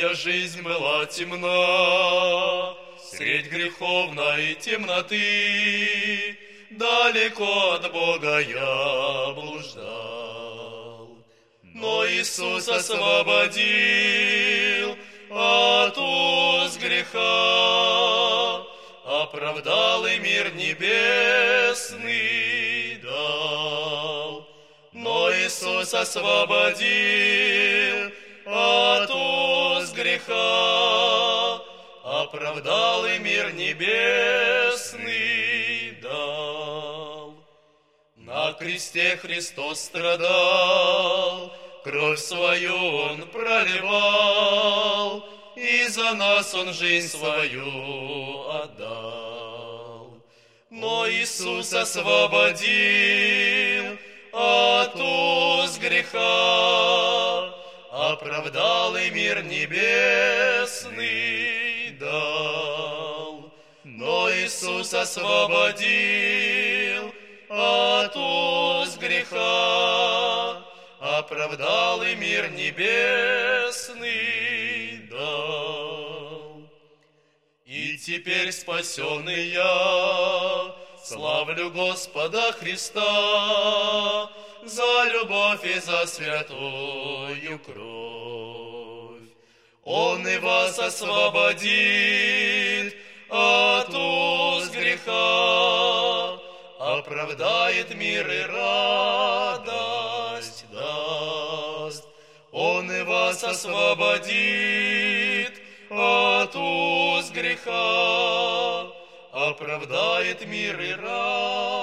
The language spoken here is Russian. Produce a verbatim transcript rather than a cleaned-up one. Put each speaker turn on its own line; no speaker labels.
Моя жизнь была темна, средь греховной темноты, далеко от Бога я блуждал. Но Иисус освободил от уз греха, оправдал и мир небесный дал. Но Иисус освободил от уз греха, оправдал и мир небесный дал. На кресте Христос страдал, кровь свою Он проливал, и за нас Он жизнь свою отдал. Но Иисус освободил от уз греха, оправдал и мир небесный дал. Но Иисус освободил от уз греха, оправдал и мир небесный дал. И теперь спасенный я славлю Господа Христа за любовь и за святую кровь. Он и вас освободит от уз греха, оправдает мир и радость даст. Он и вас освободит от уз греха, оправдает мир и радость